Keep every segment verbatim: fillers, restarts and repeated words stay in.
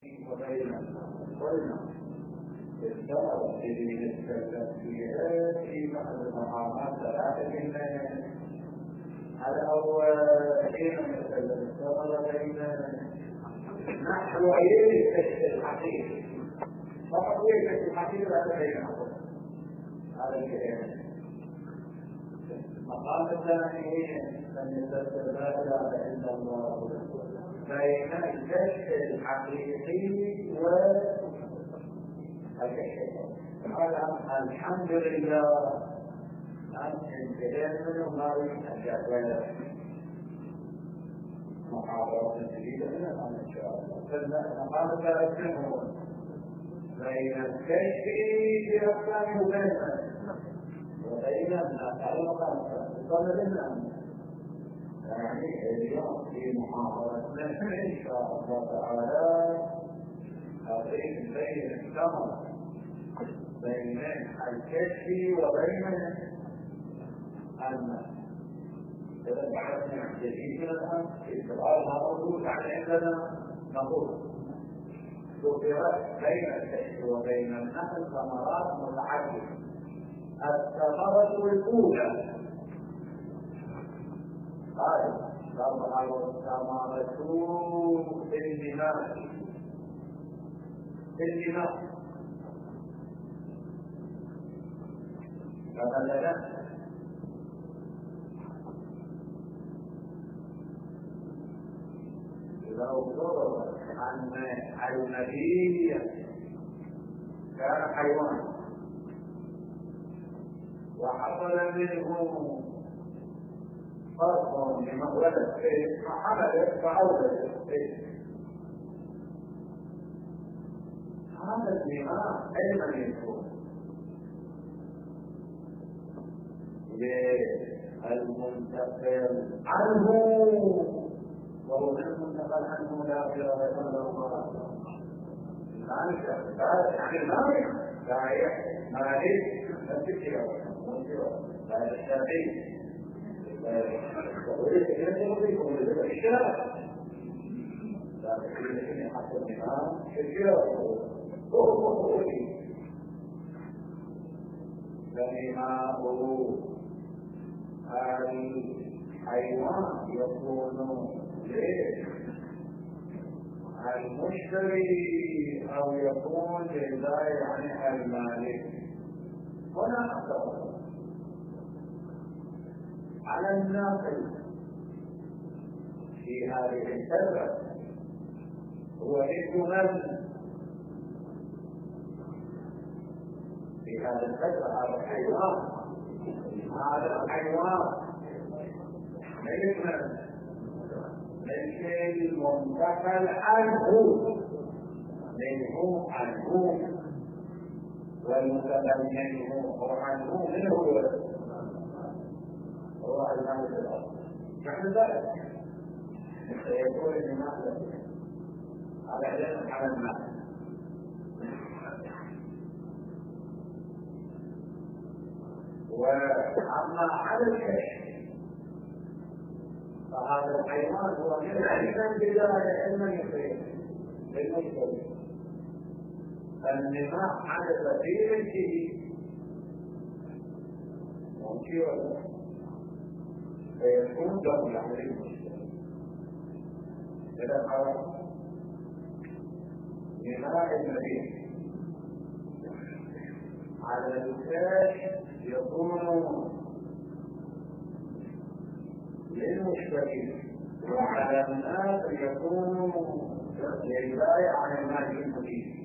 وبين قلنا السبب في التسبيحات في بعض المقامات ثلاثة الأول حين يتكلم السبب بين نحو الكشف الحقيقي فقط الكشف الحقيقي هذا بينهم هذا الكلام. المقام الثاني أن يتسبب لا إله إلا الله بين الكشف الحقيقي والكشف. الحمد لله أن انتهينا منه ما يحتاج محاضرة جديدة من الآن إن شاء الله. فالمقام الثالث منه بين الكشف بأقسام وبينه وبين المقام الثالث يعني اليوم في محاضرتنا إن شاء الله تعالى هذين بين الثمرة بين الكشف وبين النفس. إذا بحثنا جديد الآن في السؤال هذا عن عندنا نقول ذكرت بين الكشف وبين النفس ثمرات متعددة. الثمرة الأولى قال تظهر الثمرة في الدماغ في الدماغ فمثلا لو ضرب عن النبي كان حيوان وحصل منه فرق لما ولد فيه فحمل فأولد فيه هذا الدماغ علما يكون للمنتقل عنه وهو من المنتقل عنه لا إله إلا الله. ذلك يعني مالك لا يحسن مالك الفكرة لا الشرعي وليس كذلك يضيفه لذلك الشرع لا يمكن حتى الإمام الشرع هو فبما هو الحيوان يكون المشتري أو يكون للبائع عن المالك. هنا أكثر على الناقل في هذه الفترة هو اسم من في هذه الفترة هذا الحيوان هذا الحيوان ليس ليس المنتقل عنه منه عنه والمنتقل منه عنه من هو هو المال في الأرض. نحن ذلك سيكون المال على علم على المال. وأما على الكشف فهذا الحيوان هو من الإنسان بداية علما يصير للمشتري. النزاع حدث في ملكه ممكن فيكون دولة على المشتري. إذا قال نزاع المبيع على الكشف يكون للمشتري وعلى الناس يكون للبائع عن المال المبيع.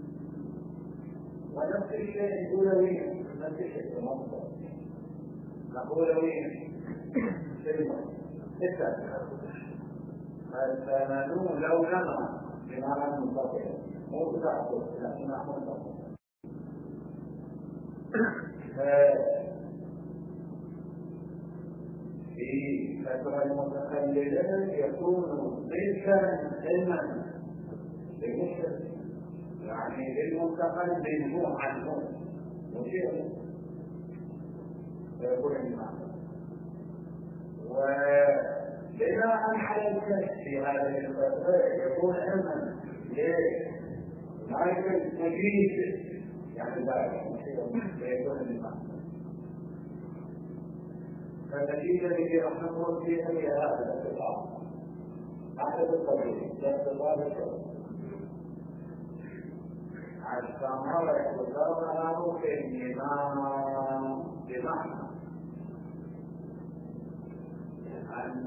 ونفس الشيء أولوية نفس الشيء مصدر أولوية سلمة ستة فالثمانون لو لنا بمعنى منتظر مو بتعطل لكنها منتظر. في فترة المتخللة يكون ملكا علما للمشتري يعني للمنتقل منه عنه مشير فيكون المعنى. وبناء على الكشف في هذه الفترة يكون علما ما يكون مجيد يعني ذلك يكون المعنى. فالنتيجة التي راح نقول فيها هي هذا الاستطاعة حسب الطبيعي الاستطاعة الشرط الثمرة تظهر في النظام بمعنى أن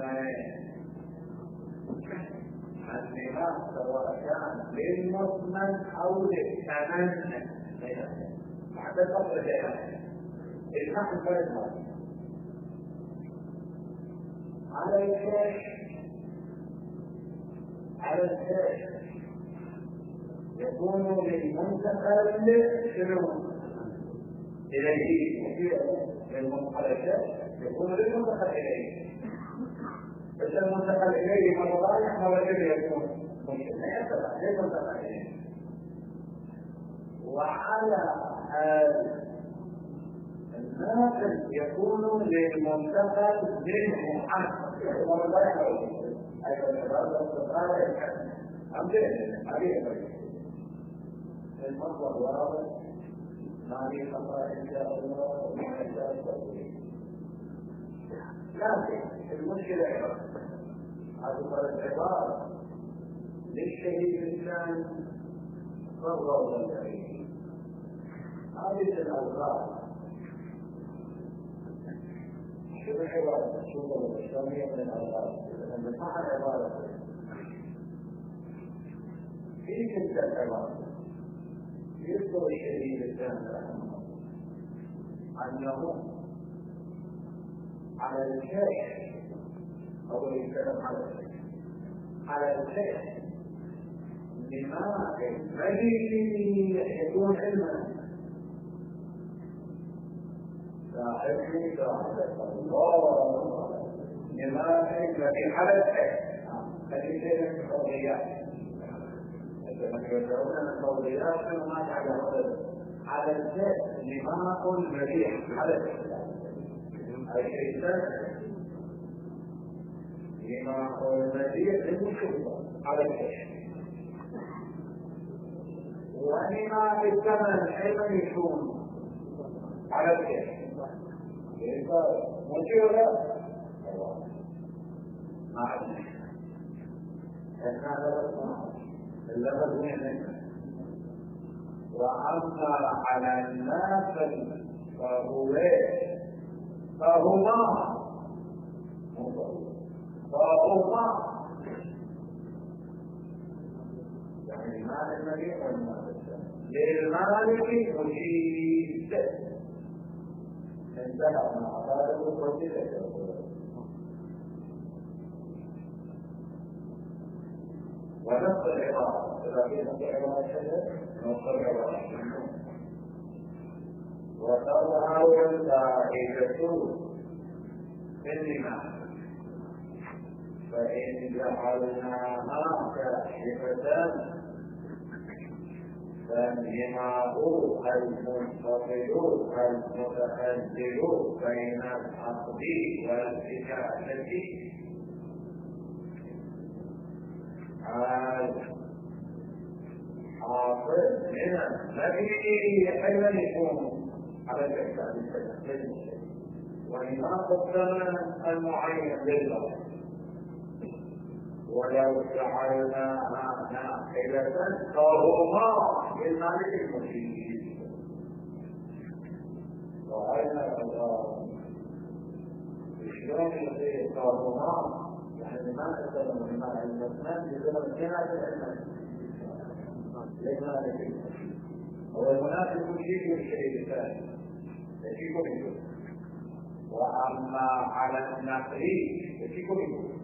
النظام سواء كان للمضمن أو للتمنى بعد فترة جاية النحو فرد على الكاش على الكاش يكون للمنتقل شنو إليه للمنقلشات يكون للمنتقل إليه بس المنتقل إليه مرة ما وجب يكون ممكن لا يتبع للمنتقل إليه. وعلى هذا الناقل يكون للمنتقل منه عنه مرة لا يحول أيضا الإبادة والصفارة يتحدث أمدين أبيه المصدر واضح ما لي خطأ إن شاء الله وما شاء الله. لكن المشكلة هذه العبارة للشهيد الإنسان فالروض الكريم هذه الألفاظ شوف العبارة شوف الإسلامية من الألفاظ من أحد عبارة في تلك العبارة يذكر الشهيد الإنسان أنه على الكشف أو يتكلم على الكشف على الكشف لما الذي يكون علما صاحبني صاحب الله لما الذي على الكشف الذي كان في القضيات كما يدعون القضيات وما تعلم على الكشف لما الذي على الكشف الشيطان لما هو المزيد للمشروع على الكشف ولما الثمن ايضا يكون على الكشف مشروع ما عندنا هذا اللفظ منه. واما على الناس فهو فهما فهما يعني المال المليء والمال للمالك مجيد انتهى من عقائده وجده ونص العبارة إذا كانت العبارة شدة نص العبارة وتظهر الفائدة منها فإن جعلناها كاشفة فالجماع المنفصل المتخلل بين العقد والإجازة حاصل من الذي أيضا يكون على الإحسان ولما قدم المعين لله ولو جعلناها ناقلة فهما للمالك المجيد وأين الله شلون يصير فهما يعني ما أكثر من ما المسلم بسبب جناة العلم للمالك المجيد هو المنافق المجيد والشيء الثاني يجيب منه. وأما على النقل يجيب منه.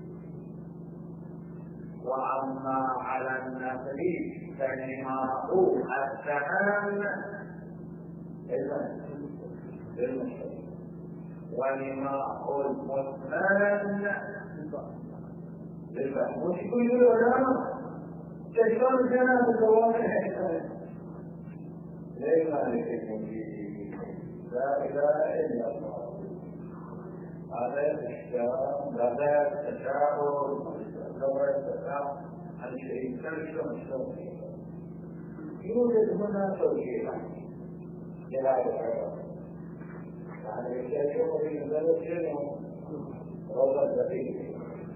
وأما على النقل فنماء التمام للمشتري ونماء المثمن للفهم. مش كل العلماء تشمل جناب الزواج ليه مالك المجيد لا إله إلا الله. هذا الإشكال هذا التشاؤم لو التشاؤم عن شيء كلمة مشروع يوجد هنا توجيهات لهذا العبارة. يعني الشيخ في مدرسة شنو؟ روضة الدقيق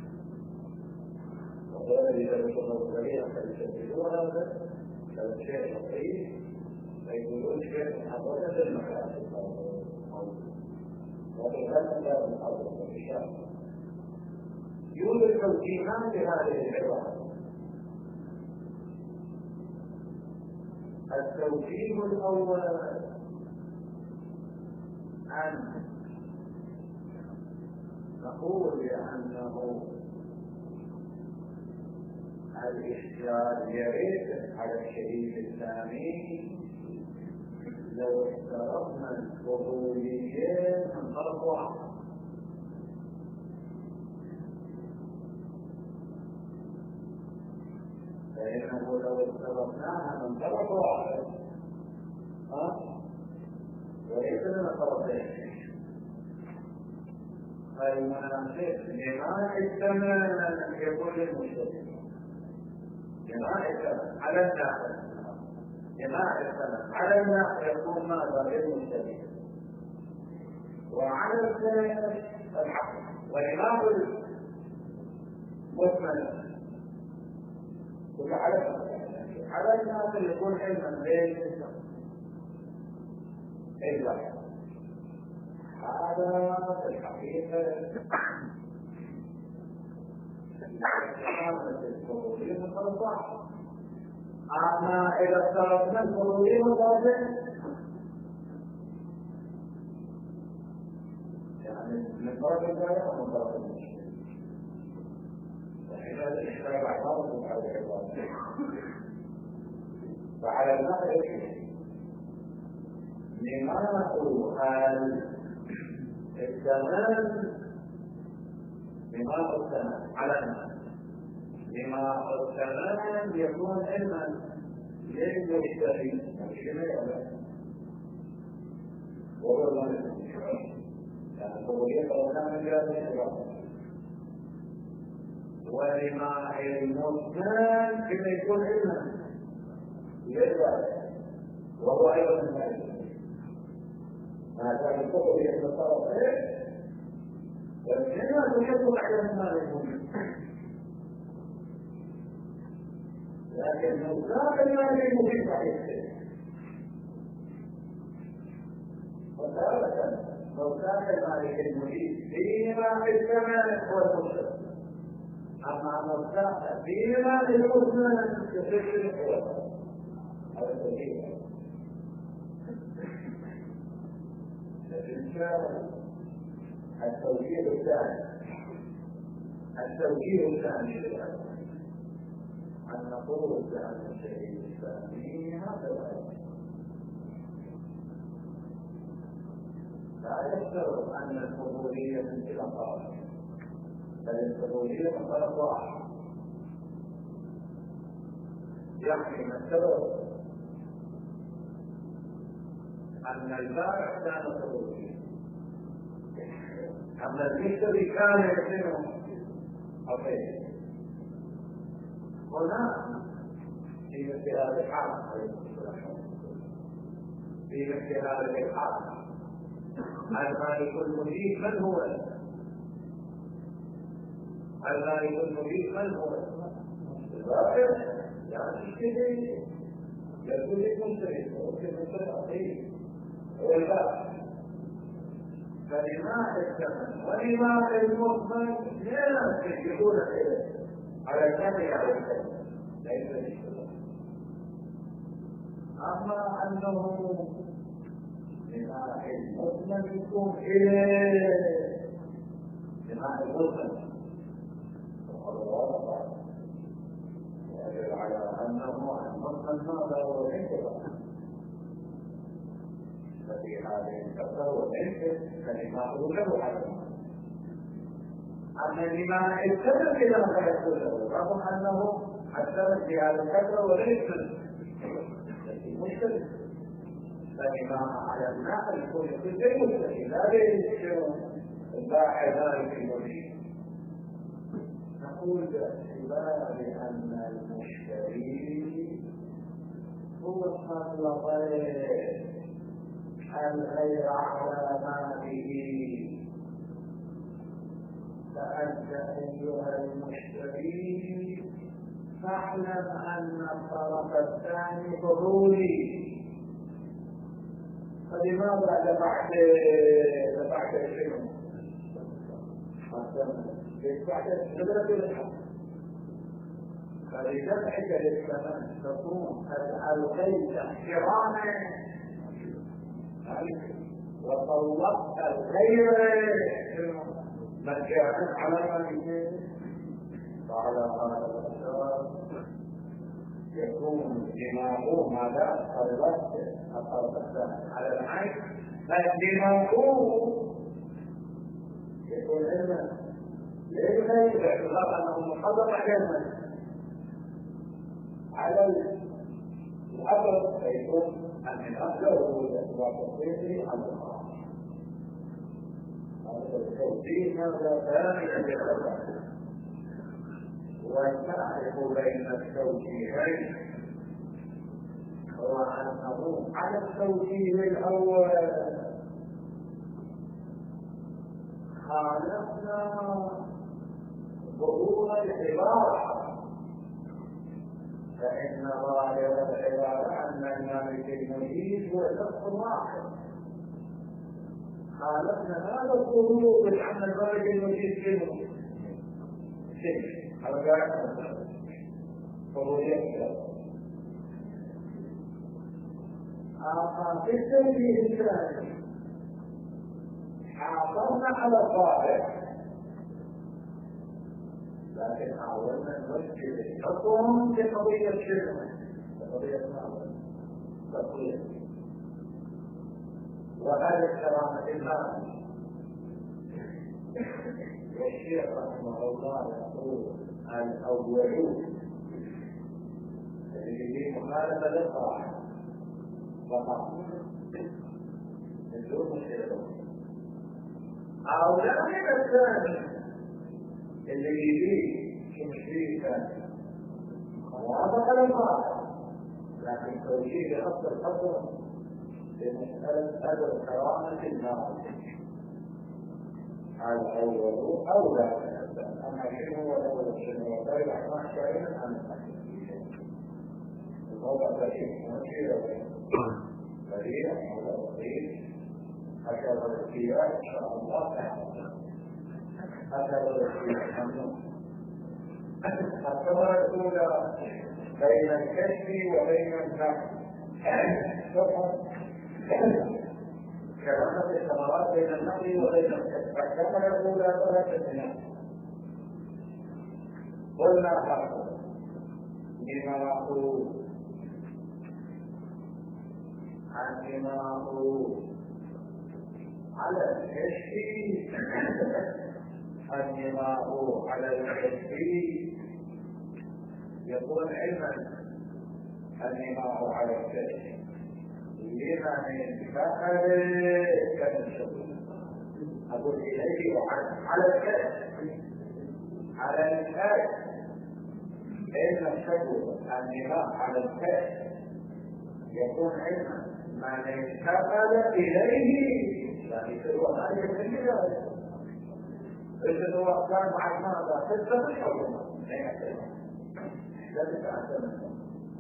وقال لي درسوا الطريقة فليسجلوا هذا كان شيء لطيف فيقولون شيء حضرنا المكان وفي هذا لا نحضر إن شاء الله. يوجد توجيهات لهذه العبارة. التوجيه الأول أن نقول بأنه الإشكال يرد على الشريك الثاني لو افترضنا الفضوليين من طرف واحد، فإنه لو افترضناها من طرف واحد ها وليس من طرفين فالمناسب لماء الثمن يكون للمشتري لماء الثمن على الناحية لماء الثمن على الناحية يكون ماذا للمشتري وعلى الثمن الحق ولماء المثمن وعلى على الناس يكون علما بين الواحد. هذا في الحقيقة الفضولية مطلقة. أما إذا افترضنا الفضولية مطلقة يعني من طرف الجاية ومن طرف المشكلة وحينئذ الإشكال عبارة على العبارة. وعلى النحو لماء الثمن لماء الثمن على النحو لماء الثمن يكون علما للمشتري وهو المنزل يعني الفضولية طلبنا من جهة الإشراف. ولماء المثمن كما يكون علما للواحد وهو أيضا المنزل ما كان الفضل يحب الطرف إيه والجنة تحب على المال الموجود لكن مصداق المال الموجود صحيح وثالثا مصداق المال الموجود فيما في الثمن والمشترك. أما مصداق فيما في المثمن يصير الحوار هذا التوجيه. التوجيه الثاني التوجيه الثاني أن نقول بأن الشيء الثاني هذا لا يفترض أن الفضولية من كلا طرف بل الفضولية من طرف واحد. يعني نفترض أن البائع كان فضوليا أما المشتري كان يحسنه أطيب. هنا في مثل هذا الحال في مثل هذا الحال المالك المجيد من هو؟ المالك المجيد من هو؟ البائع يعني يشتري يقول لك مشتري وفي مشتري أطيب والبائع. فلماء الثمن ولماء المثمن لا يجدون على الثمن على الثمن ليس الاشتراك. أما أنه لماء المثمن يكون إليه لماء المثمن وقد ورد يدل على أنه المثمن ماذا هو الانتباه ففي هذه الفترة والعلم فلماء له على أما لما السبب إلى ما يقول له رغم أنه السبب في هذه الفترة والعلم مشكلة فلماء على النحل يكون يكون زي مشكلة لا يشعر الباحث ذلك المرشد. نقول باعتبار أن المشتري هو سلط الغير على ماله فأنت أيها المشتري فاعلم أن الطرف الثاني فضولي. فلماذا دفعت دفعت شنو؟ دفعت قدرة الحق. فلدفعك للثمن تكون ألغيت احتراما وطلقت الغير مجانا على ماله. فعلى هذا الأساس يكون دماغه ماذا؟ طلبت الطرف الثاني على العين، فدماغه يكون علما ليس باعتبار انه محرم علما على الأثر، فيكون ان الاصل باعتبار تصريفه على الخاص. هذا التوجيه ماذا ثاني يتبع وتعرف بين التوجيهين هو أنه على التوجيه الأول خالفنا ظهور العبارة، فإن ظاهر العبارة أن المالك المجيد هو شخص واحد. خالفنا هذا الظهور بأن المالك المجيد شنو؟ شيء أرجع فضولية. أما في التوجيه الثاني حافظنا على الظاهر لكن حاولنا نمثل الحكم بقضية الشرك قضية ماذا؟ قضية وهذا كرامة المال. والشيخ رحمه الله يقول الأولون الذي مخالفة للقواعد فقط بدون مشكلة. أولئك الثاني اللي يجي تشريكا موافقة للقواعد لكن توجيه لأصل الحكم بمسألة أجر كرامة المال. الأول أولى. أما شنو هو الأول شنو هو غير أحمد شيئا عن الوضع بعيد مشير بريء أو بسيط حشر الاختيار إن شاء الله حشر الاختيار ممنوع. الثمرة الأولى بين الكشف وبين النقل كما الثمرات بين النقل وبين الكشف. الثمرة الأولى ثلاثة سنين قلنا حقا بما نقول عن ما نقول على الكشف النماء على الكشف يكون علما النماء على الكشف لمن فعل كالشغل. أقول إليه على الكشف على الكشف إن الشغل النماء على الكشف يكون علما من انتقل إليه يعني هو هذا الكلمة إذا هو كان مع ماذا حسب الحكم لا تتعلم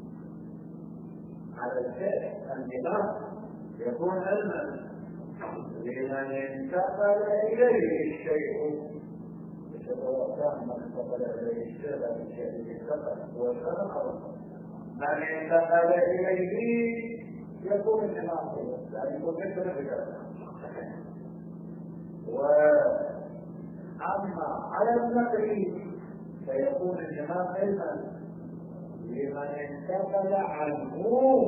على الكشف النماء يكون علما لمن انتقل إليه الشيء. هو كان من انتقل إليه الشيء الشيء انتقل هو كان خلصا من انتقل إليه يكون الإمام يعني يكون مثل الرجال. وأما على النقل فيكون الإمام علما لمن انتقل عنه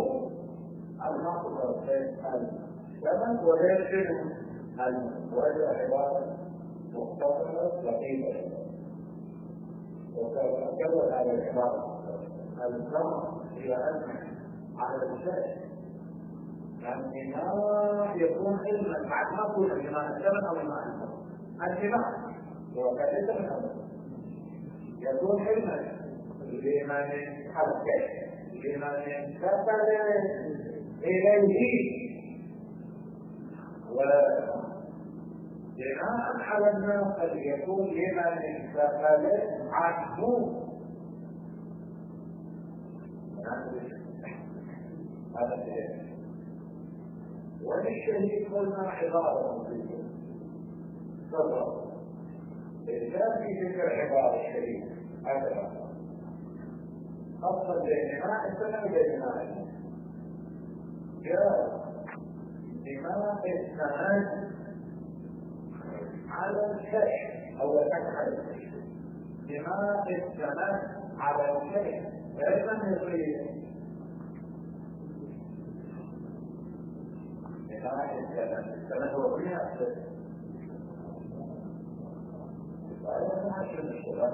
النقل الزمن وغير شنو وهي عبارة مختصرة لطيفة وكذا هذه العبارة الزمن هي أن على الشيء النماء يكون علما بعد ما تقول النماء الزمن أو الماء النماء وكذلك من أمر يكون علما لمن حلقه لمن انتقل إليه وبناء على الناقل يكون لمن انتقل عنه. هذا الشيء. وللشهيد قلنا عبارة مفيدة تفضل إذا في ذكر عبارة الشهيد هكذا أصل بينما السنة بينما جاء بما السند على الكشف أو الفتح على الكشف بما السند على الكشف فإذا يصير السند هو كل أسفل فأيضا عشر الشباب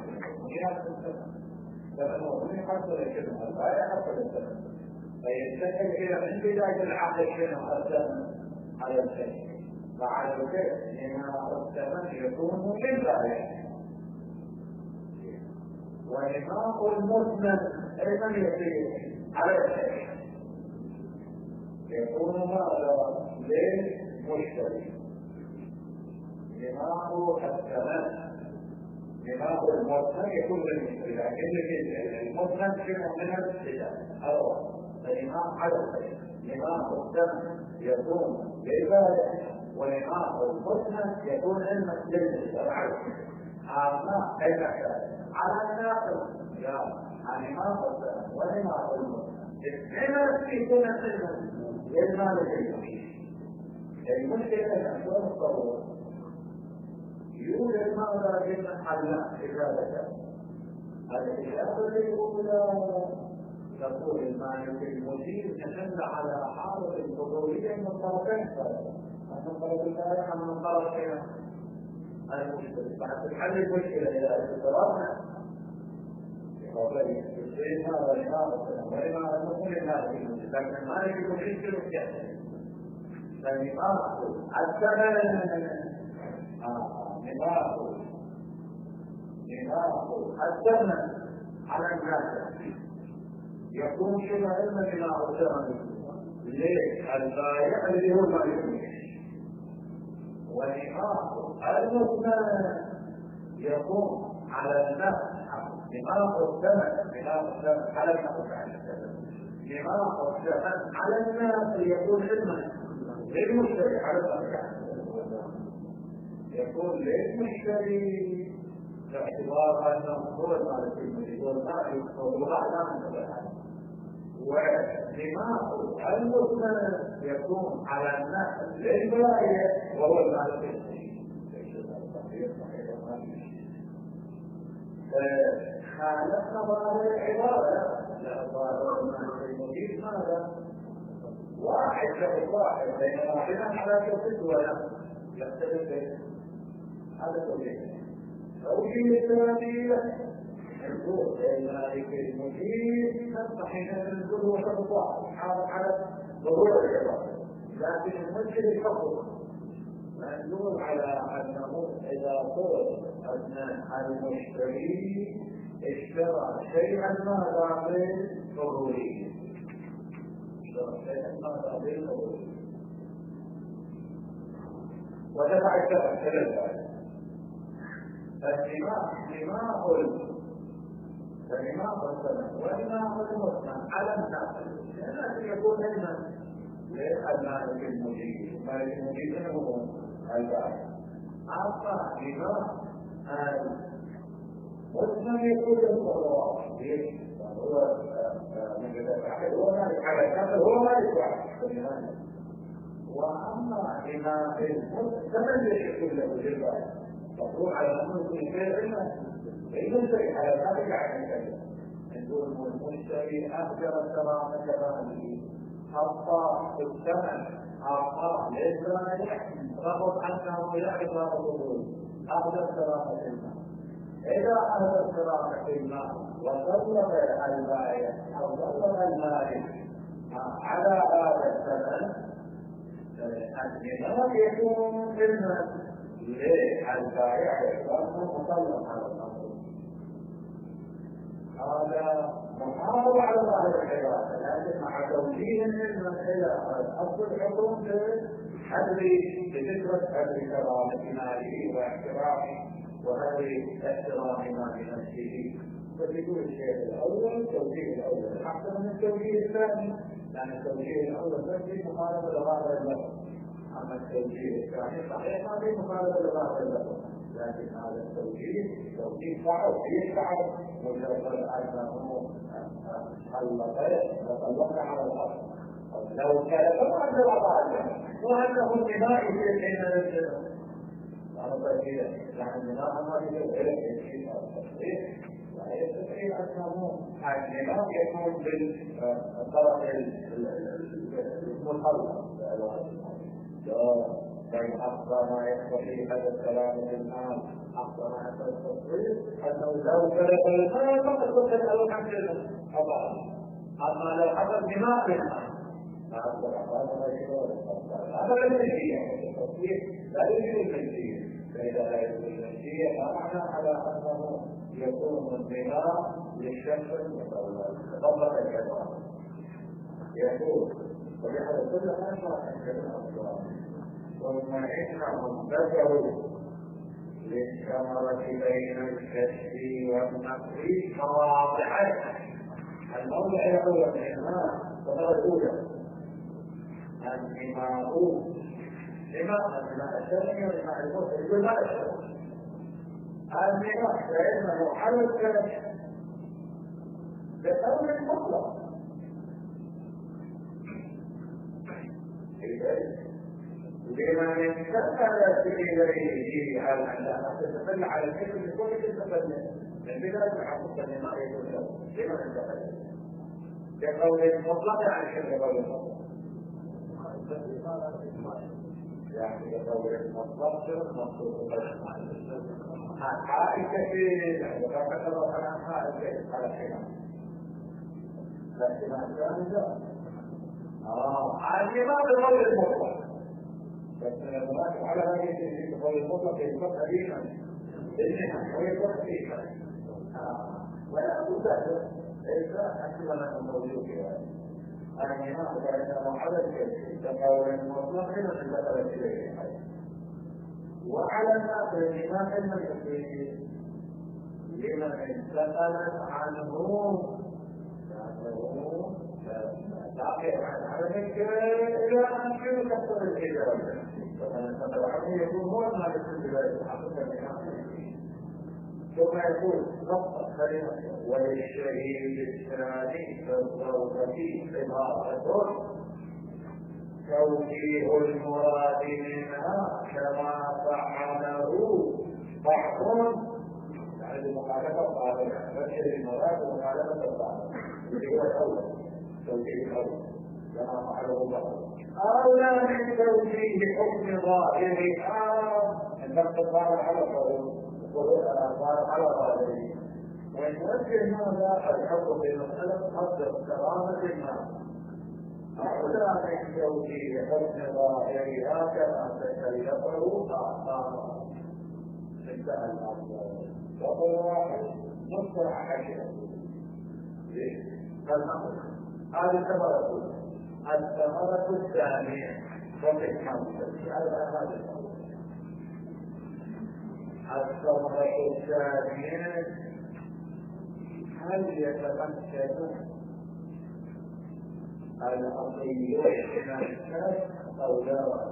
لأنه هو يحصل الكلمة لا يحصل السند فيستكل إلى من بداية العقل شنو السند على الكشف فعلى الكشف لما السند يكون للغاية ونطاق المسند أيضا يصير على الكشف يكون ماذا للمشتري دماغ السند دماغ المسند يكون للمشتري لكن المسند شنو من الابتداء الاول فدماغ على الخير دماغ السند يكون للبائع ودماغ المسند يكون للمشتري اما كيف على الناقل لا عن دماغ السند ودماغ المسند لما في سنة للمالك المشي المشكلة أن الصور يوجد ماذا جدا حلا إجابة الإجابة الأولى تقول المالك المشي تدل على حالة الفضولية من الطرفين أن الطرف الثاني من الطرفين المشكلة بعد حل المشكلة إلى اتصالنا يصير هذا الإمارة وإمارة نقول المالك المشي لكن المالك المشي في الكتاب فالنفاق الثمن نفاق نفاق الثمن على الناس يكون شبه علم نفاق الثمن للبائع الذي هو المالك ونفاق المثمن يكون على الناس نفاق الثمن نفاق الثمن على الناس نفاق الثمن على الناس يكون علما للمشتري على الأركان يكون للمشتري باعتبار أنه هو المالك المشتري والمالك والوضع لا منتبه ودماغ المثمن يكون على الناس للبائع وهو المالك المشتري خالفنا ظاهر العبارة لا ظاهر المالك المشتري ماذا؟ واحد له واحد بين واحدا على تصد ولا يختلف هذا توجيه توجيه الثلاثية الجوع المالك المجيد حين تنزل وسط واحد على ظهور العبارة لكن المشكلة يفضل مدلول على أنه إذا قلت أن المشتري اشترى شيئا ماذا بالضروري ودفع الثمن ثلاثة فالدماغ دماغ فدماغ الثمن ودماغ المثمن على الناقل لأنه يكون علما للمالك المجيد المالك المجيد هو البائع أعطى دماغ المثمن يكون الضرورات هو من الأحد هو مالك على الكافر هو مالك واحد وأما بما الثمن يشكل له للبائع مفروض على أنه يكون شيء علما المشتري على ذلك عن الكلمة نقول المشتري أهجر كرامة ماله حتى الثمن أعطاه للبائع رغم أنه يعرف هذا الظهور أهجر كرامة المال إذا أهجر كرامة المال وطلب البائع أو طلب المالك على هذا الثمن النظام يكون علما للبائع لأنه مطلب على الأمر هذا محافظة على ظاهر العبادة، لكن مع توجيه المسألة أصل الحكم بحذف بفكرة حذف كرامة ماله واحترامه وهذه احترام ما لنفسه. فتقول الشيء الأول التوجيه الأول أحسن من التوجيه الثاني، لأن التوجيه الأول نفسه مخالفة لظاهر اللفظ، أما التوجيه الثاني صحيح ما في مخالفة لظاهر اللفظ، لكن هذا التوجيه توجيه صعب فيه صعب مجرد أنه خلق على الأرض لو كان طبعا لوضع وأنه البناء في حين على كثير يعني البناء ما يجوز شيء التصريح لا يستطيع أنه البناء يكون بالطرف المخلق بين أفضل ما يستطيع هذا الكلام الآن أفضل ما يستطيع التصوير أنه لو كلف الماء فقد كنت الأول عن جنة أما لو حصل دماء منها هذا لا يجري التصوير لا يجري المنشية، فإذا لا يجري المنشية فمعنى على أنه يكون الدماء للشخص تطبق الكلام يقول وبهذا كل هذا ثم إنهم ذكروا للثمرة بين الكسب والنقل مواضع. الموضع الأول من الماء الثمرة الأولى النماء نماء الماء الشرعي والماء الموسى يقول ماء الشرعي النماء فإنه على الكسب بقول مطلق لمن انتقل إليه أن تتفل على الحكم بكل تتفل من بداية الحقوق النماء يقول له لمن انتقل بقول مطلق عن شرع قول المطلق يعني بقول مطلق مطلوب حائل كثير وقد الله عن حائل كثير على الحكم لكن الثاني لا النماء بقول المطلق بس المناسب على هذه الشيء بقول المطلق يتبقى قديما إنها ويتبقى قديما ولا أقول ذلك إذا أكثر من الموجود فيها النماء فإنه على الشيء بقول المطلق من الدخل إليه وعلى الناس النماء المسيح لمن انتقلت عنه لكن على ذلك إلى أن يكون كثر الإجابة فمن انتقل عنه يكون هو ما يكون بذلك الحقيقة من ثم يقول نقطة كلمة وللشهيد الثاني فالضوء إضافة توجيه المراد منها كما فعله بعض يعني مخالفة بعض بشر المراد ومخالفة البعض اللي هو الأول توجيه الأول كما فعله بعض أولى من توجيه حكم ظاهرها النقد الظاهر على الظاهر على ظاهره ويتوجه هذا الحكم بمسألة قدر كرامة الناس أولى من توجيه حكم ظاهرها كما تكلفه آثار انتهى الأمر وقل واحد نصر حشر فالنقل هذه الثمرة الثمرة الثانية وفي الحمد هذا هذا الثمرة الثانية هل يتمكن الأصيل من الكسب أو لا؟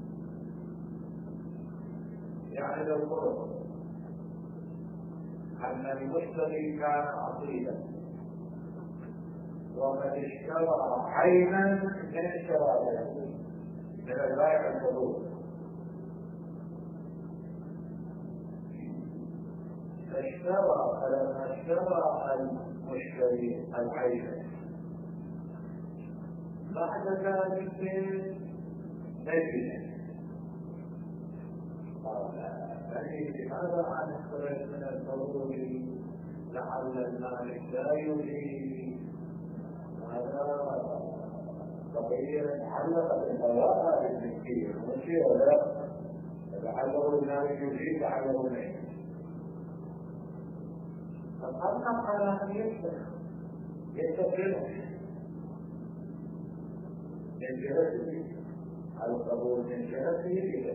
يعني لو فرض أن المشتري كان أصيلا وقد اشترى عينا من الشرائع من البائع الفضول فاشترى فلما اشترى المشتري العين بعد ذلك نجد يعني لماذا عن الخروج من الفضول لعل المالك لا يريد هذا قضية معلقة بالبراءة للمسكين ماشي ولا لعله المالك يريد لعله العين فقد على أن يشتري يستقبله من جهته القبول من جهته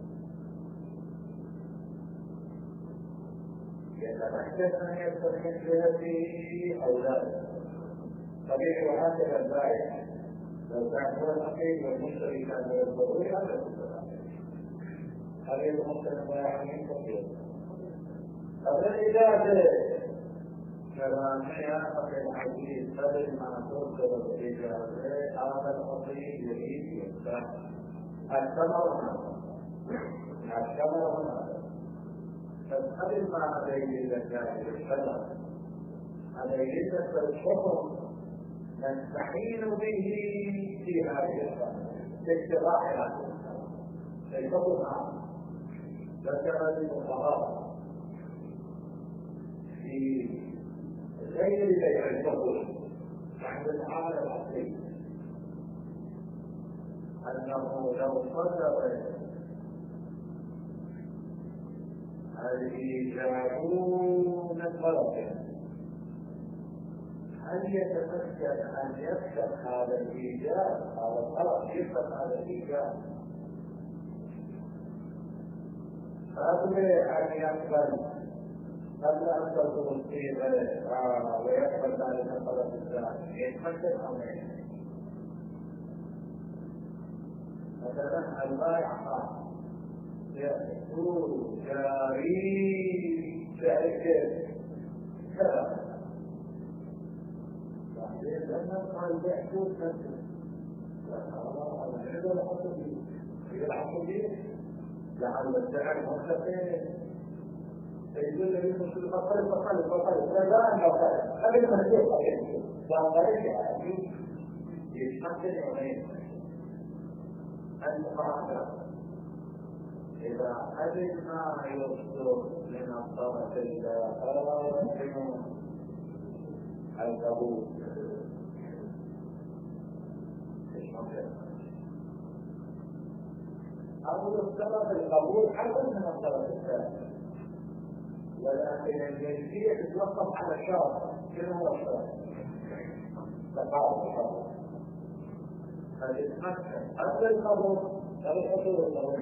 يتمكن أن يدخل من جهته أولاده طبيعي وهكذا البائع لو كان هو الأخير والمشتري كان هو الضروري هذا الكلام هذا يمكن أن يعمل كثير فالإجابة كرامية في الحديث قبل ما تذكر الإجابة هذا الأصيل يريد يفتح الثمر الثمر هنا فقبل ما عليه زكاة الشجر عليه زكاة الحكم نستعين به في هذه الصلاة باقتراح الحكم ذكر المطهرة في غير بيع الفضل عند المعاملة الأصلية أنه لو صدر الإيجاب من طرفه هل يتمكن أن يفتح هذا الإيجاب هذا الطرف يفتح هذا الإيجاب قبل أن يقبل قبل أن تصدر الصيغة ويقبل ذلك الطرف الثاني يتمكن أو لا يتمكن مثلا البائع قال يأتون جاري شركة كذا لأن قال يأتون نفسه على هذا العصبي في العصبي لعل السعر مرتفع فيقول لي المسلم بطل بطل بطل لا أنا بطل قبل ما نجيب عليه بطل يتمكن يومين المقاطعة إذا أجد ما يصدر من الطرف الآخر من القبول أقول الطرف القبول أقل من الطرف الثاني ولكن الجنسية تتوقف على شرط شنو هو الشرط؟ تقاعد الشرط فتتمكن أصل القبول أو أصول القبول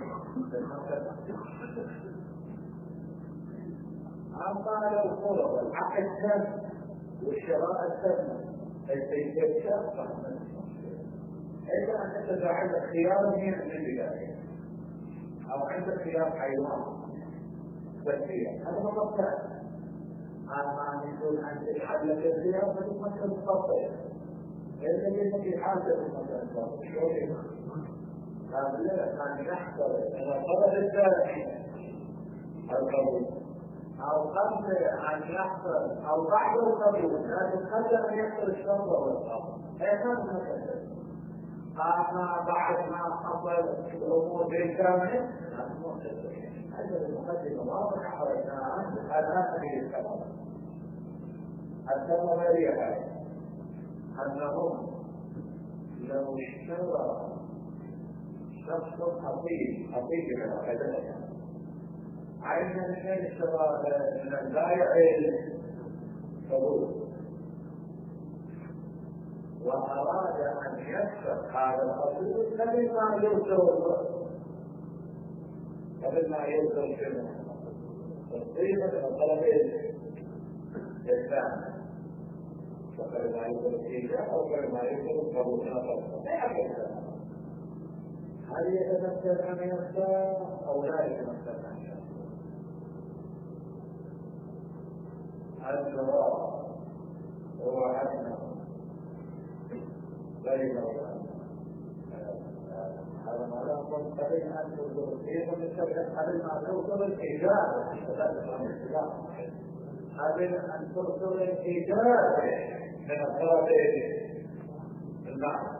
أما لو فرض العقد تم والشراء تم التيسير فهم إذا أنت إذا عندك خيار من البداية أو عندك خيار حيوان بسيط هذا فقط ثاني أما أن يكون عندك حل الخيار فتتمكن التفصيل إذا ليس في حاجة للمكان التفصيل هذا كان يحصل إلى الطرف الثاني القبول أو قبل أن يحصل أو بعد القبول لكن قبل أن يحصل الشرط والقبول هذا مثلا أما بعد ما حصل الأمور بالكامل هذا المقدمة واضحة حركنا الآن في الكلام الثمرية أنهم لو اشترى شخص حقيقي حقيقي من الخدمة عين من اشترى من البائع الحضور وأراد أن يكسر هذا الحضور قبل ما يوصل قبل ما يوصل شنو الصيغة الطلبية الثانية وقبل ما يوصل الإيجاب أو قبل ما يوصل القبول هل يتمكن أن يختار أو لا يتمكن أن يختار؟ الجواب هو أنه بين هذا ما لا يقول قبل أن توصل الإيجاب من قبل ما توصل الإيجاب قبل أن توصل الإيجاب من الطرفين المعنى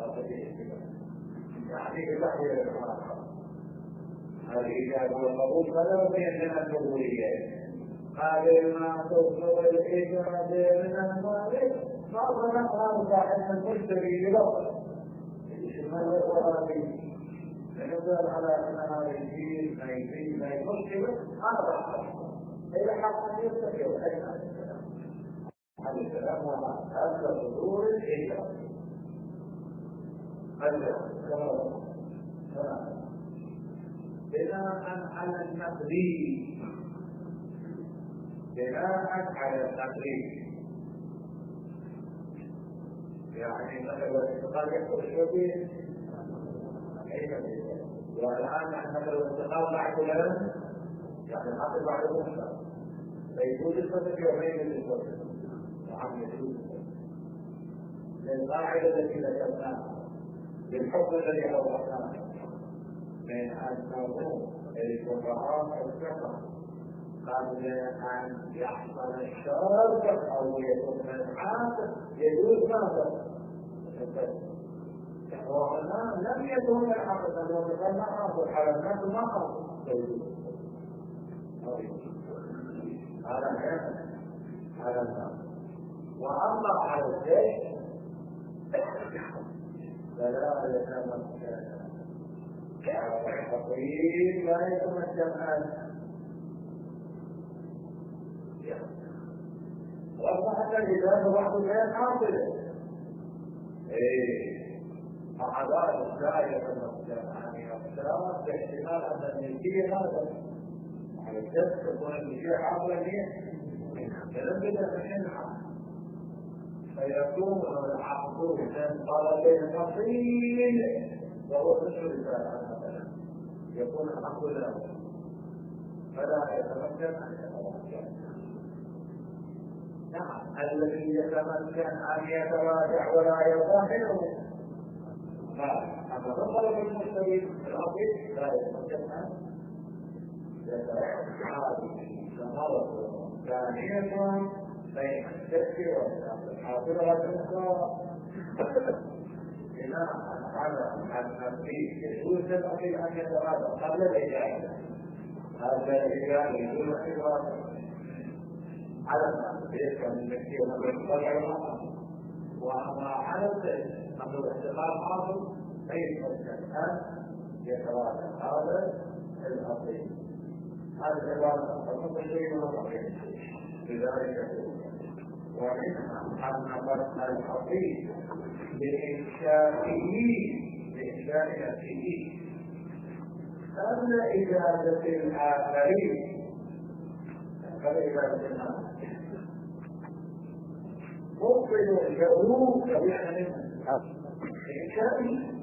يعني بتحويل المعنى الإيجاب والقبول فلا بين من القبولية قبل ما توصل الإيجاب من المالك فأظن هذا أن المشتري يلقى ما هو يقول على أن هذا يجيب ما يجيب ما يمشي هذا إذا حق أن يستطيع هذا الكلام هو أصل صدور الهجرة. بناء على التقليد، بناء على التقليد، يعني مثلا الانتقال يحصل شوية والآن مثلا الانتقال بعد ولد يعني الحق بعد مصر فيجوز الفتح يومين للفتح وعم يجوز للقاعدة التي ذكرناها للحكم الذي أوضحناه من أنه الفقهاء الفقه قبل أن يحصل الشرط أو يكون العاقل يجوز ماذا؟ وهنا لم يكن العقد الذي ما حصل على الناس ما حصل هذا على الناس. وأما على الشيء فلا يتمكن التقريب لا يتمكن أن وأصبحت الإجابة بعض غير حاصلة. إيه أعضاء الزايد يعني اختلاف باحتمال أن الملكية هذا على الجسد تكون الملكية حاصلة فلم تحنها فيكون العقد من طرفين فصيل وهو مثل مثلا يكون العقد له فلا يتمكن أن يتراجع. نعم الذي يتمكن أن يتراجع ولا يظاهره أما نظر المشتري الأصيل لا يتمكن أن يتراجع. هذه ثمرة ثانية بين الشرك والحاضرة والأخرى بناء على أن فيه يجوز للأصيل أن يتراجع قبل الإجابة. هذا الإجابة يجوز الإجابة على الناس بيسكن المكي ومن وأما على الزيت أمر الاحتقال حاصل فيتمكن أن يتراجع هذا الأصيل. هذا العبارة تنطق شيء وتطبيق بذلك. ومنها أن فرق الأصيل بإنشائه بإنشاء نفسه قبل إجازة الآخرين قبل إجازة الآخرين ممكن الجهود طبيعة منها بإنشائه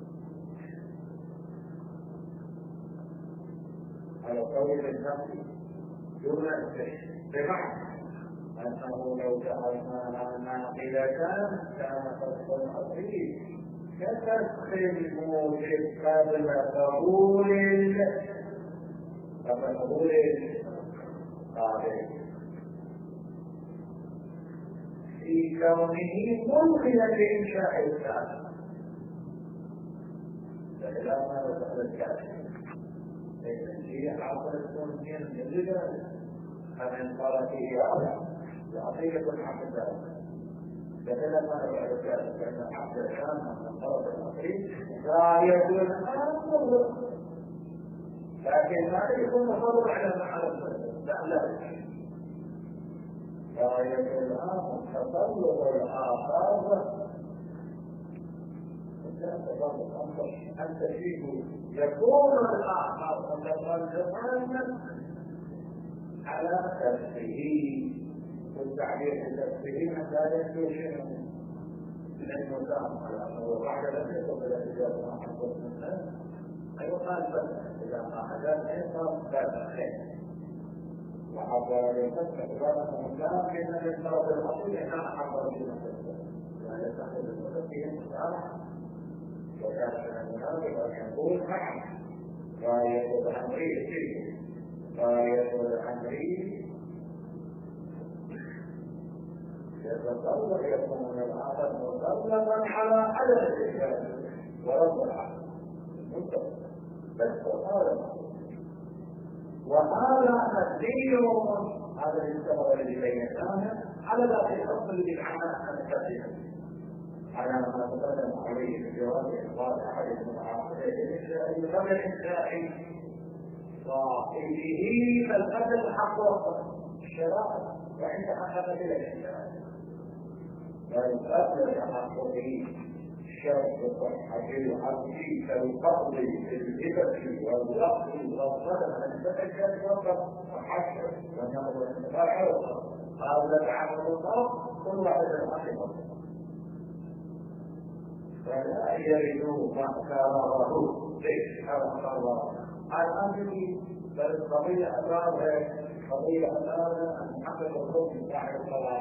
على قول النفس دون الشيء بمعنى أنه لو جعلناها ناقلة كان فرق الأصيل كتسخ الموجب قبل قبول قبل قبول القابل في كونه ممكنا لإنشاء الكافر فإذا ما رسل الكافر هي عصر الكونين من الرجال فمن طرفه أعلى يعطيك الحق ذلك. فإذا ما رسل الكافر فإن الحق كان من طرف الأخير غاية الأمر لكن ما يكون مصر على المعرفة لا لا غاية الأمر تطلب الآخر أن تشيء يكون الآخر متطلبا على كفه والتعبير بكفه من ذلك يشير من المسام على وبعد ذلك يقول الإجابة ما حصلت منه أيضا قال إذا ما حدث أيضا كان خير وحضر لفتح إبادة المسلم كان من طرف الأصل كان حضر في المسلم لا يتخذ المسلمين مسارح وكان من المناسب أن يقول نعم غاية الأمري الشرك غاية الأمري يتصور يكون الآخر مطلقا على عدد الإجابة ورد العقل منطق بس هذا وهذا تسليم هذا الانتظار الذي بيننا على ذات الحكم الذي معناه ان تسليم على ما تقدم عليه في جواب اخبار احد المعاصرين قبل انشاء صاحبه بل قبل الحق والشراء وعند حقق الى الانشاء فالأصل تحققه الشرط والصحة الحقيقي كالقبض الهبة والوقت والصدق أن تتكلم وقت الحشر ونقض الانتفاع قال تعالى الله كل واحد الحقيقة فلا يردوا ما كرره ليس كما الله الأمر بل القضية أمامها قضية أمامها أن نحقق الحكم بتاع الصلاة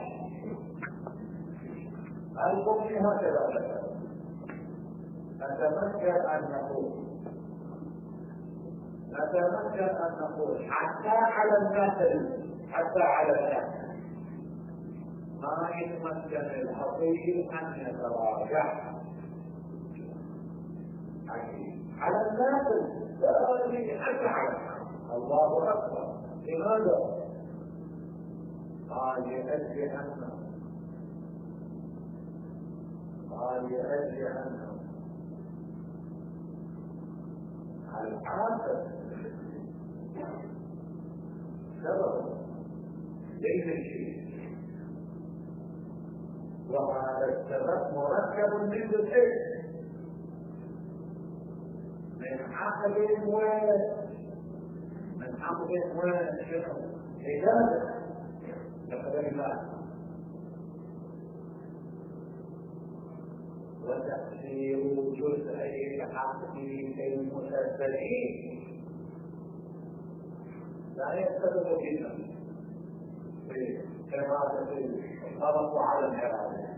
الحكم هكذا نتمكن أن نقول نتمكن أن نقول حتى على الناس حتى على الناس ما يتمكن الحقيقي أن يتراجع على الناس لا يريد حتى على الله أكبر لماذا؟ قال لأجل أنه قال لأجل أنه العاقل سبب ليس شيء وهذا السبب مركب من شيء من عقل و من عقل وشنو إجابة لقدر الله وتأثير جزئي الحق للمسببين لا يستبد فينا كما الغضب على الإرادة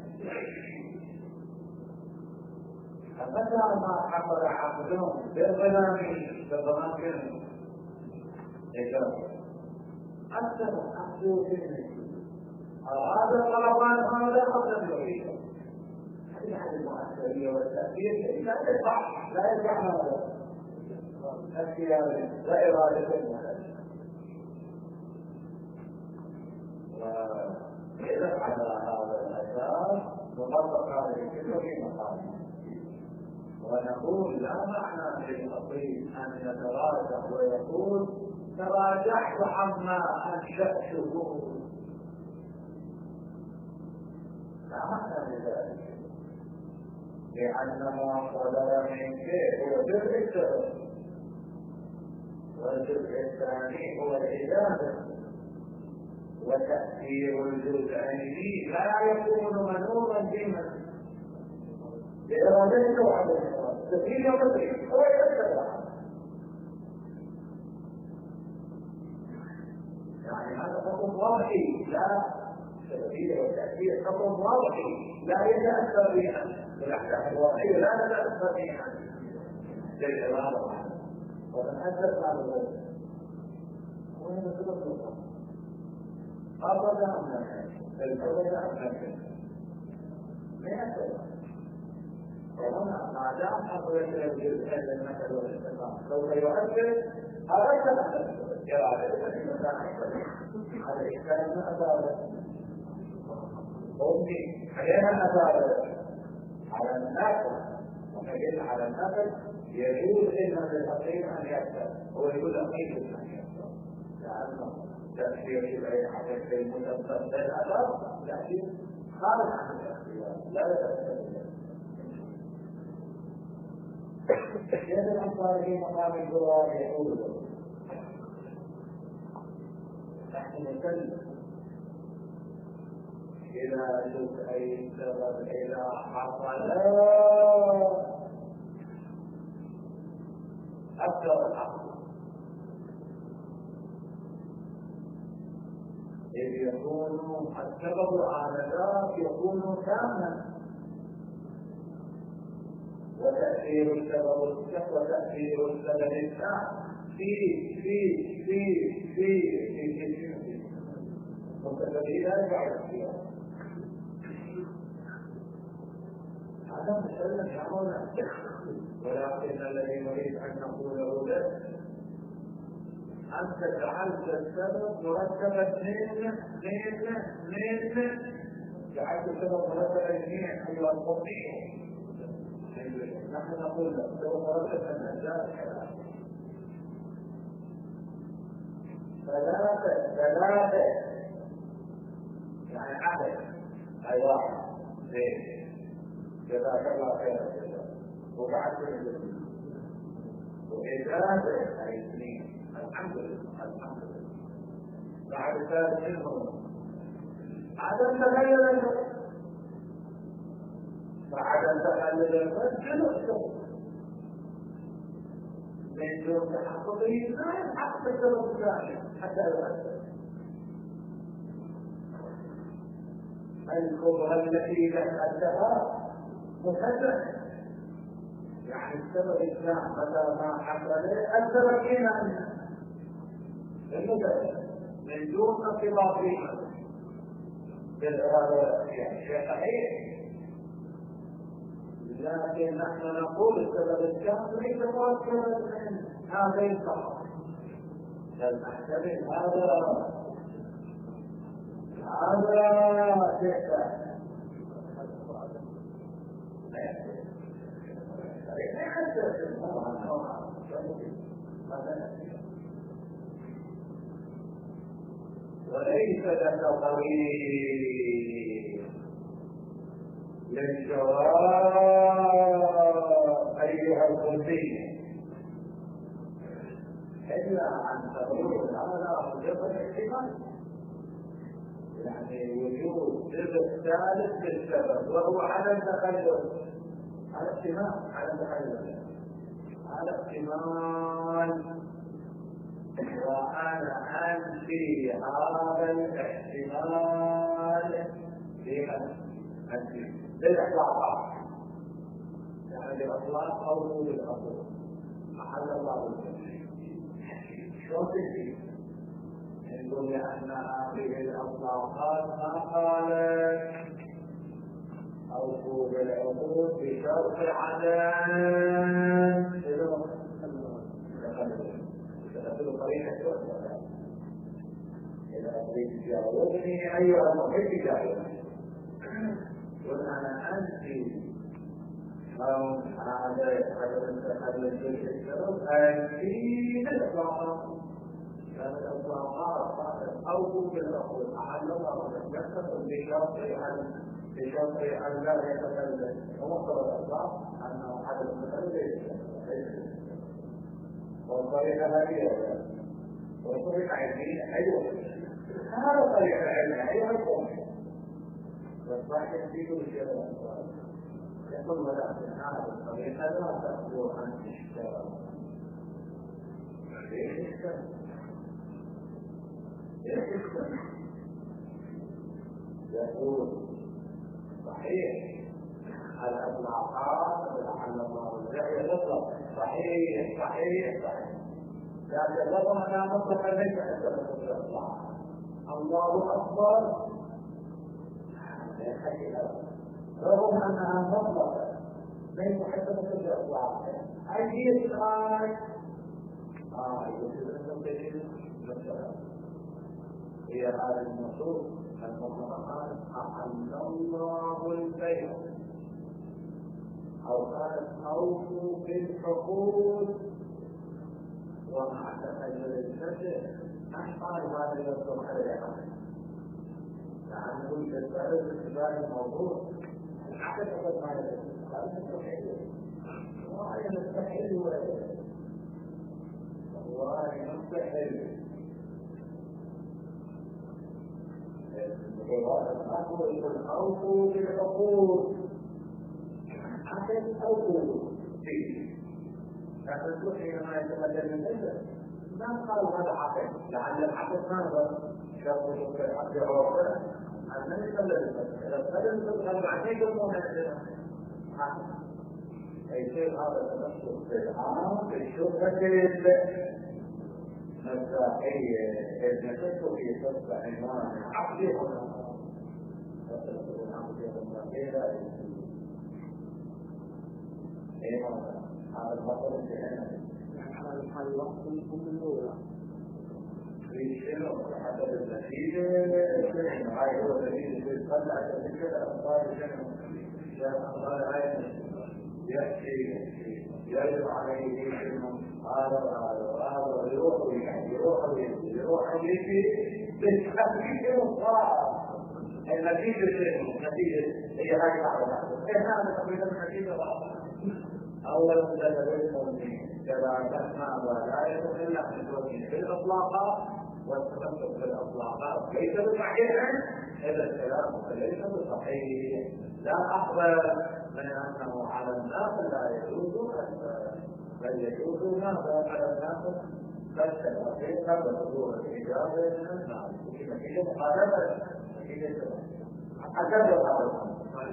فمتى ما حصل عقدهم بالظلام بالظلام منهم إجابة أكثر أحسوا فيه هذا الطلبان هذا أفضل يريده هذه المؤثرية والتأثير لا يدفع لا يدفع هذا اختيار لا إرادة وإذا على هذا الأساس نطبق هذه الفكرة في مقامه ونقول لا معنى للخطيب أن يتراجع ويقول تراجعت عما أنشأته لا معنى لذلك لأن ما صدر منك هو جزء السبب والجزء الثاني هو الإجابة وتأثير الجزئين لا يكون منوطا بما بإرادته وعدمه تفيد وتفيد هو يتبع يعني هذا حكم واضحي لا تفيد والتأثير حكم واضحي لا يتأثر بها بالأحكام الواقعية لا نتأثر بها للإرادة ونتحدث عن الغير وين سبب الغير أبدا أمنا الأبدا أمنا ما يحصل وهنا ما دام حصلت الجزء المثل والاستقامة سوف يؤثر أردت أن إرادة الإنسان على الإنسان من أثاره أمي علينا أثاره على الناس ونجد على النفس يجوز إلنا للحقيقة أن يأثر هو يقول أقيم أن يأثر لأنه تأثير شبعي حقيقة المتنفس للأثر تأثير خارج عن الاختيار لا يتأثر يد الأنصار في مقام الجوار يقول نحن نسلم إلى جزئي سبب إلى حصل أكثر الحق إذ يكون السبب على ذلك يكون كاملا وتأثير السبب السبب وتأثير السبب الثاني في في في في في في والسبب لا يرجع الاختيار هذا مسألة يعملنا ولكن الذي نريد أن نقوله له أنت جعلت السبب مرتبا اثنين اثنين اثنين جعلت السبب مرتبا اثنين أيها القومي نحن نقول لك لو مرتبا ذلك ثلاثة ثلاثة يعني عدد أي واحد زين جزاك الله خيرا. وبعد وإجازة أي سنين الحمد لله الحمد لله. بعد ذلك منهم عدم تغير الوقت، بعد تغير الوقت جلسوا من دون تحققه لا يحقق السبب الثاني حتى يؤثر. الكبرى التي أدها مكلف، يعني السبب الثاني متى ما حصل أثر فينا المدرس من دون انطباقنا بالإرادة يعني شيء صحيح، لكن نحن نقول السبب الثاني ليس مؤثرا من هذين فقط، بل نحتمل هذا هذا شيء وليس لك طريق للجواب أيها القدسي إلا عن طريق هذا مجرد احتمال، يعني وجود جزء ثالث للسبب وهو عدم تخلف، على احتمال على تخلف على احتمال، وأنا أنفي هذا الاحتمال في أنفي بالإطلاقات، يعني الإطلاق قوله بالأصل أحل الله بالتفسير. شلون تجي؟ نقول لأن هذه الإطلاقات ما قالت أوفوا بالعقود بشرط عدم تقول طريقة ولا إذا أريد تجاوبني أيها المحب تجاوبني، قل أنا أنفي أو هذا هذا الجزء السبب أنفي الإطلاقات، لأن الإطلاقات أوفوا بالعقود أحل الله بالتفسير بشرط عدم بشرط أن لا يتكلم، ومقتضى الإطلاق أنه عدم التكلم والطريقة هذه والطريقة علمية أيضا هذا طريقة علمية أيضا والصحيح في كل شيء يقول ولكن هذه الطريقة لا تأخذ عن الاشتراك. ليش اشتراك؟ ليش اشتراك؟ يقول صحيح الإطلاقات لعل الله الجاهل يطلق صحيح صحيح صحيح، لكن رغم أنها مطلقة ليس حسب الإطلاق. الله أكبر رغم أنها مطلقة ليس حسب الإطلاق. أي إطلاق آه هي هذا النصوص المطلقات أحل الله البيع أو قالت أوفوا بالحقوق ومع تخيل الفتح أحقال هذا يصدر عليها، لأنه يتسأل باستقبال الموضوع العقد فقط ما يجب قال مستحيل وهي مستحيل وهي مستحيل يقول أوفوا بالحقوق حتى أوفوا فيه، لكن كل حينما يتمدد من ذلك ما قال هذا حقيقي، لعل الحقيقي ماذا؟ شرط شرط الحق عرفه أن من يتمدد إذا تمدد الغلب عليه يكون هذا أي شيء هذا تنصر بالعام بالشبهة مسائية إذا تدخل في صدق عنوان عقلي هنا وتدخل عقلي هنا إيه هذا البطل الجهنم على الحال الوقت من الأولى في شنو حسب النتيجة هاي هو الذي يطلع تلك الأخبار شنو يا أخبار هاي يأتي يجب عليه شنو هذا هذا يروح يروح يروح يجي بالتحقيق الصعب النتيجة النتيجة هي هذه بعضها. إيه هذا تقريبا النتيجة بعضها. أولا تدرسهم كما تسمع ولا يكون إلا في الإطلاقات والتمسك بالإطلاقات ليس بصحيح. هذا الكلام ليس بصحيح. لا أخبر من أنه على الناس لا يجوز بل يجوز على الناس فالتوفيق وحضور الإجابة من الناس نتيجة مخالفة نتيجة حسب القانون.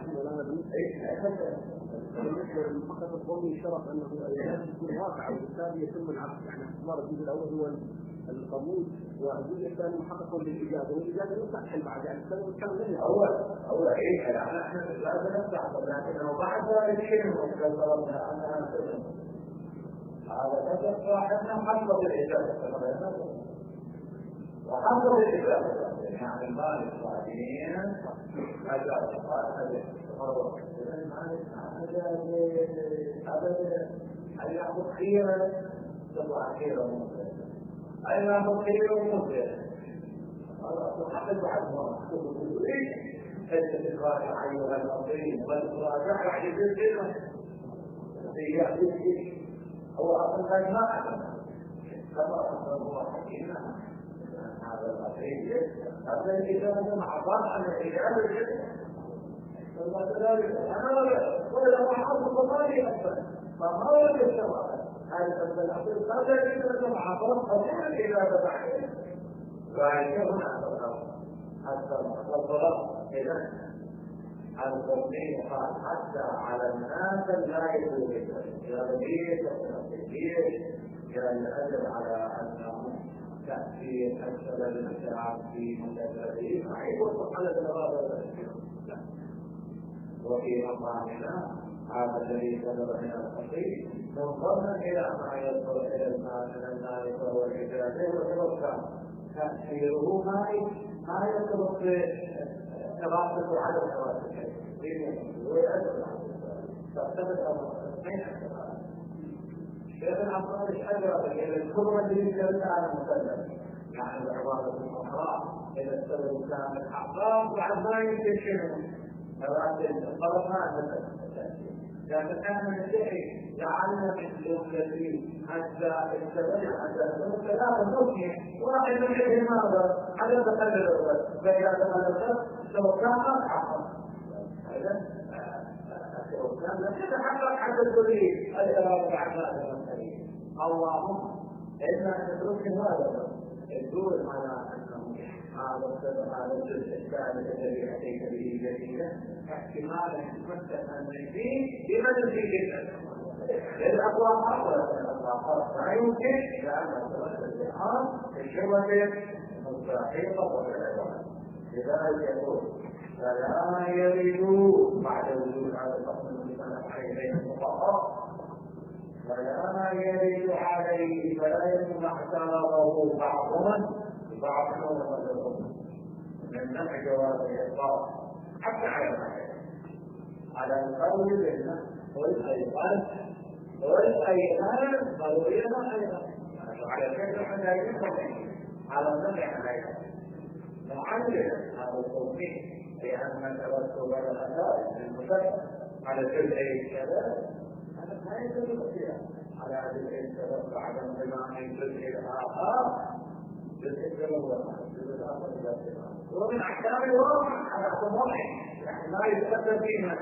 فقط الضمن شرط انه يكون واقع وبالتالي يتم العقد. يعني اختبار الجزء الاول هو القبول والجزء الثاني محقق للاجابه والاجابه لا تحل بعد يعني السبب كان لنا اول اول ايه كلام احنا لازم نفتح لكنه بعد ذلك شيء ممكن طلبنا انها تتم هذا كذا صاحبنا حصل الاجابه وحصل الاجابه يعني المال الصالحين اجاب هذا التطور المال هذا هذا أي يأخذ خيرا تضع خيرا ممكن أي يأخذ خيرا ممكن وحدد بعد ما أنت تقرأ أيها الأطيب والمراجعة على جزء هو أصلا ما أعلم كما أصلا حكينا هذا الأطيب هذا الإجابة مع بعض عن الإجابة فما ذلك أنا ولا أحب الضماني أصلا فما هو الشرع هذا الأصل هذا الإجابة مع بعض أصلا الإجابة بعد وعليه هنا حتى الضرر إذا الضمني قال حتى على الناس لا يجوز الجاهلية والتنفيذية كان الأجر على أنه تأثير السبب الشعب في متجرين ويوصف على الإرادة وفي مقامنا هذا الذي سبب من الخطيب منظرا إلى ما يصل إلى المال من المال وهو الإجازة وتوسع تأثيره ما ما يترك إرادته على الإرادة ويأثر تعتمد على شيخ الأمر الشجرة إلى الكرة التي جلت على المثلث يعني العبارة الأخرى إلى السبب كان الحقاق وعد ما يمكن شنو مراتب الطرف هذا لكن كان من الشيء جعلنا من الجملة حتى السبب حتى السبب ثلاثة ممكن واحد من حيث ماذا على تقلل الأول فإذا تقلل لو كان حقا إذا لو كان لم يتحقق حتى الكلية الإرادة بعد هذا المسألة اللهم إلا أن نترك هذا الدور على أنه هذا السبب هذا الجزء الثالث الذي أتيت به جديدا احتمالا يتمثل أن فيه بمن في جدا الأطلاقات والأطلاقات لا يمكن لأن أطلاق الاتحاد الشبكة مستحيطة والعبارة لذلك يقول فلا يرد بعد وجود هذا الفصل المختلف عليه بين الفقهاء فلا يرد عليه فلا يكون احترامه بعضهم بعضهم وغيرهم من نفع جواز الإطلاق حتى على المحل على القول بالنفس والأيمان والأيمان ضرورية أيضا على كذا حتى يكون على النفع عليها معلم هذا التوفيق لأن التوسل على الأساس المشرع على جزء الشباب هذا ما يدل فيها على جزء الشباب بعد انضمام الجزء الآخر جزء الشباب الجزء الآخر ومن أحكام الواقع على اعتباره يعني ما يتقدم فيها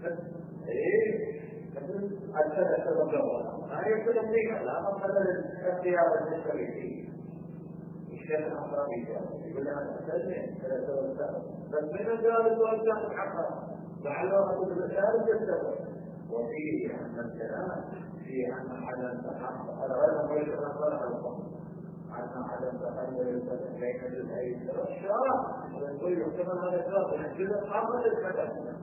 إيه السبب سبب جوهر ما يتقدم فيها لا مقصد الاختيار التشريعي الشيخ الأنصاري يقول لنا تسلم بس من الجانب والجانب الحقا لعله أقول الثالث السبب وفيه أن الكلام فيه أن عدم تحقق هذا غير مريض الأنصار على الفضل أن عدم تحقق السبب بين جزئين الشرع ويقول يحتمل هذا الشرع الجزء الآخر للسبب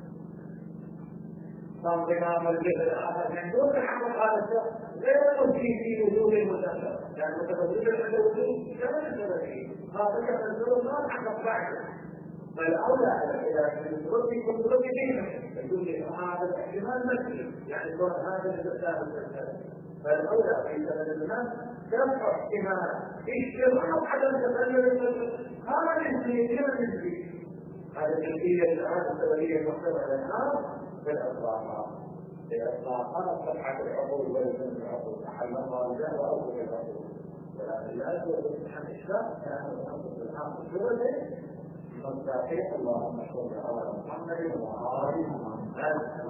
فانضمام الجزء الآخر من دون تحقق هذا الشرع غير ممكن في وجود المتسبب يعني متفضل عند وجود كمان السببين هذا كان السبب ما تحقق بعده بل أولى إذا كنت تربي كنت تربي فيها يقول لي هذا الاحتمال مثلي يعني يكون هذا الإنسان الإنسان بل أولى في سبب الناس دفع احتمال اشتراك عدم تغير هذا الإنسان نسبي هذه الجزئية الآن السببية المحتملة الآن في الإطلاقات. الإطلاقات صفحة العقول ولزم العقول تحلقها الجهل وأول العقول. ولكن لا يوجد امتحان إشراف كان الأمر بالحق الشرطي مستحيل. اللهم صل على محمد وآل محمد.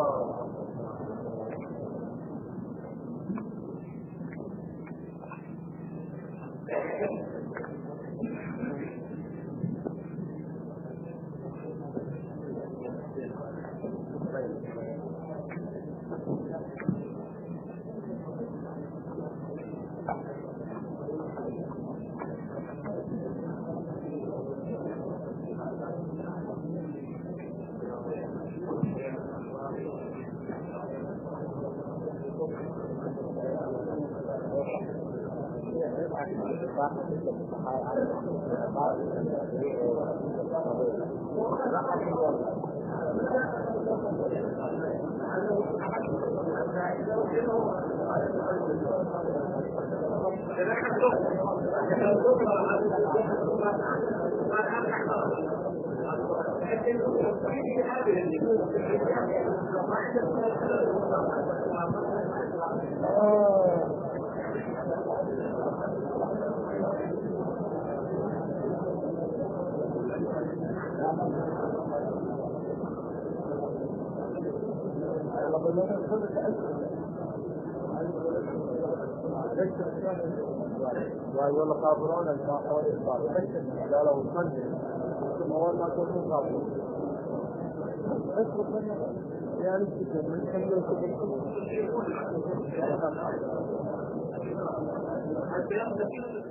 ويقول قابلون الإطلاق والإطلاق قالوا صنع ثم أول ما تكون قابلون أسرق يعني كتب من كل كتب